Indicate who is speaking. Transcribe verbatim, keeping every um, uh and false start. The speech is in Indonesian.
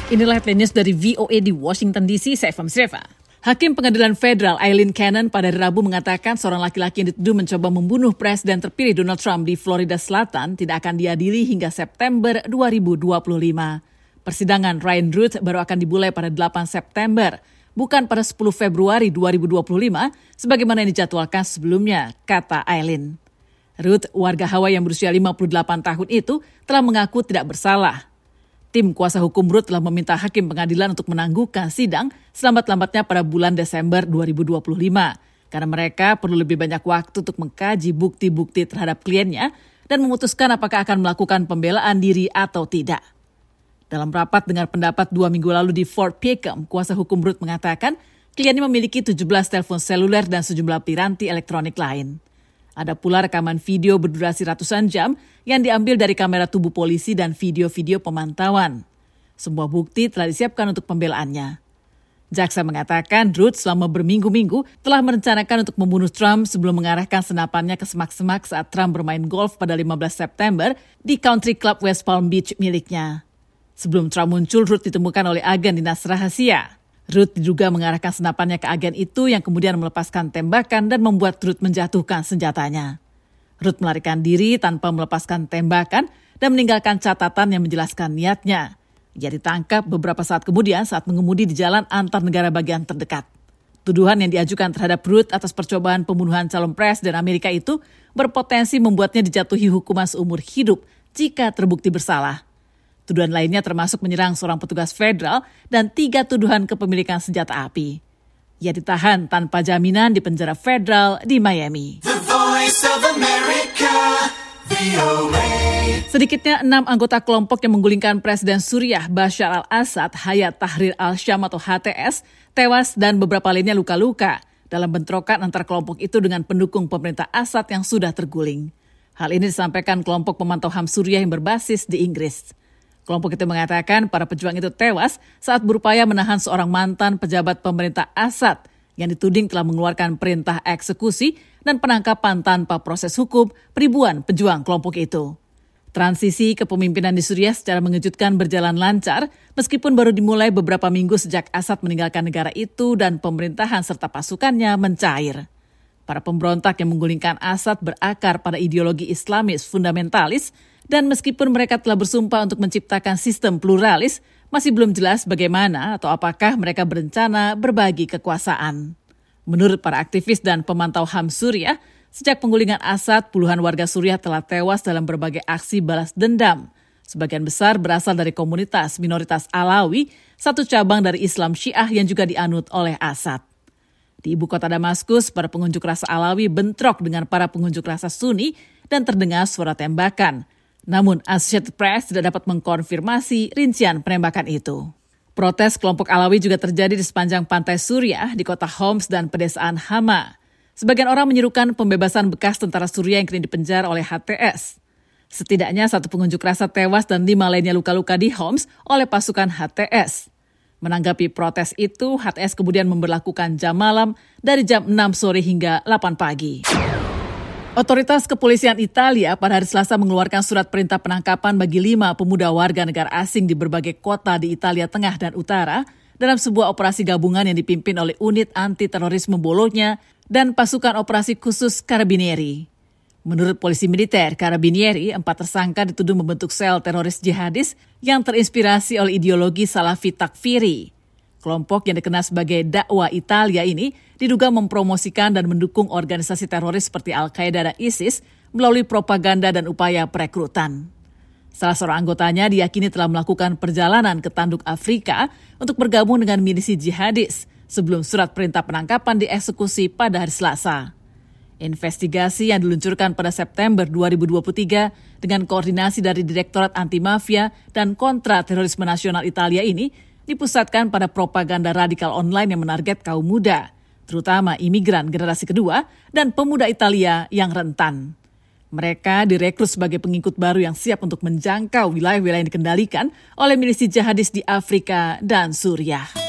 Speaker 1: Inilah headline news dari V O A di Washington D C, saya Fam Sreva. Hakim Pengadilan Federal Aileen Cannon pada Rabu mengatakan seorang laki-laki yang dituduh mencoba membunuh Presiden terpilih Donald Trump di Florida Selatan tidak akan diadili hingga September dua ribu dua puluh lima. Persidangan Ryan Ruth baru akan dimulai pada delapan September, bukan pada sepuluh Februari dua ribu dua puluh lima, sebagaimana yang dijadwalkan sebelumnya, kata Aileen. Ruth, warga Hawaii yang berusia lima puluh delapan tahun itu, telah mengaku tidak bersalah. Tim kuasa hukum Ruth telah meminta hakim pengadilan untuk menangguhkan sidang selambat-lambatnya pada bulan Desember dua ribu dua puluh lima, karena mereka perlu lebih banyak waktu untuk mengkaji bukti-bukti terhadap kliennya dan memutuskan apakah akan melakukan pembelaan diri atau tidak. Dalam rapat dengar pendapat dua minggu lalu di Fort Peckham, kuasa hukum Ruth mengatakan kliennya memiliki tujuh belas telepon seluler dan sejumlah piranti elektronik lain. Ada pula rekaman video berdurasi ratusan jam yang diambil dari kamera tubuh polisi dan video-video pemantauan. Semua bukti telah disiapkan untuk pembelaannya. Jaksa mengatakan Ruth selama berminggu-minggu telah merencanakan untuk membunuh Trump sebelum mengarahkan senapannya ke semak-semak saat Trump bermain golf pada lima belas September di Country Club West Palm Beach miliknya. Sebelum Trump muncul, Ruth ditemukan oleh agen dinas rahasia. Ruth diduga mengarahkan senapannya ke agen itu yang kemudian melepaskan tembakan dan membuat Ruth menjatuhkan senjatanya. Ruth melarikan diri tanpa melepaskan tembakan dan meninggalkan catatan yang menjelaskan niatnya. Ia ditangkap beberapa saat kemudian saat mengemudi di jalan antar negara bagian terdekat. Tuduhan yang diajukan terhadap Ruth atas percobaan pembunuhan calon presiden Amerika itu berpotensi membuatnya dijatuhi hukuman seumur hidup jika terbukti bersalah. Tuduhan lainnya termasuk menyerang seorang petugas federal dan tiga tuduhan kepemilikan senjata api. Ia ditahan tanpa jaminan di penjara federal di Miami. The Voice of America, V O A. Sedikitnya enam anggota kelompok yang menggulingkan Presiden Suriah Bashar al-Assad, Hayat Tahrir al-Syam atau H T S, tewas dan beberapa lainnya luka-luka dalam bentrokan antar kelompok itu dengan pendukung pemerintah Assad yang sudah terguling. Hal ini disampaikan kelompok pemantau H A M Suriah yang berbasis di Inggris. Kelompok itu mengatakan para pejuang itu tewas saat berupaya menahan seorang mantan pejabat pemerintah Assad yang dituding telah mengeluarkan perintah eksekusi dan penangkapan tanpa proses hukum ribuan pejuang kelompok itu. Transisi kepemimpinan di Suriah secara mengejutkan berjalan lancar meskipun baru dimulai beberapa minggu sejak Assad meninggalkan negara itu dan pemerintahan serta pasukannya mencair. Para pemberontak yang menggulingkan Assad berakar pada ideologi Islamis fundamentalis dan meskipun mereka telah bersumpah untuk menciptakan sistem pluralis, masih belum jelas bagaimana atau apakah mereka berencana berbagi kekuasaan. Menurut para aktivis dan pemantau H A M Suriah, sejak penggulingan Assad, puluhan warga Suriah telah tewas dalam berbagai aksi balas dendam. Sebagian besar berasal dari komunitas minoritas Alawi, satu cabang dari Islam Syiah yang juga dianut oleh Assad. Di ibu kota Damaskus, para pengunjuk rasa Alawi bentrok dengan para pengunjuk rasa Sunni dan terdengar suara tembakan. Namun Associated Press tidak dapat mengkonfirmasi rincian penembakan itu. Protes kelompok Alawi juga terjadi di sepanjang pantai Suriah di kota Homs dan pedesaan Hama. Sebagian orang menyerukan pembebasan bekas tentara Suriah yang kini dipenjara oleh H T S. Setidaknya satu pengunjuk rasa tewas dan lima lainnya luka-luka di Homs oleh pasukan H T S. Menanggapi protes itu, H T S kemudian memberlakukan jam malam dari jam enam sore hingga delapan pagi. Otoritas kepolisian Italia pada hari Selasa mengeluarkan surat perintah penangkapan bagi lima pemuda warga negara asing di berbagai kota di Italia Tengah dan Utara dalam sebuah operasi gabungan yang dipimpin oleh unit anti-terorisme Bologna dan pasukan operasi khusus Carabinieri. Menurut polisi militer Carabinieri, empat tersangka dituduh membentuk sel teroris jihadis yang terinspirasi oleh ideologi Salafi Takfiri. Kelompok yang dikenal sebagai Dakwah Italia ini diduga mempromosikan dan mendukung organisasi teroris seperti Al-Qaeda dan ISIS melalui propaganda dan upaya perekrutan. Salah seorang anggotanya diyakini telah melakukan perjalanan ke Tanduk Afrika untuk bergabung dengan milisi jihadis sebelum surat perintah penangkapan dieksekusi pada hari Selasa. Investigasi yang diluncurkan pada September dua ribu dua puluh tiga dengan koordinasi dari Direktorat Anti Mafia dan Kontra Terorisme Nasional Italia ini dipusatkan pada propaganda radikal online yang menarget kaum muda, terutama imigran generasi kedua dan pemuda Italia yang rentan. Mereka direkrut sebagai pengikut baru yang siap untuk menjangkau wilayah-wilayah yang dikendalikan oleh milisi jihadis di Afrika dan Suriah.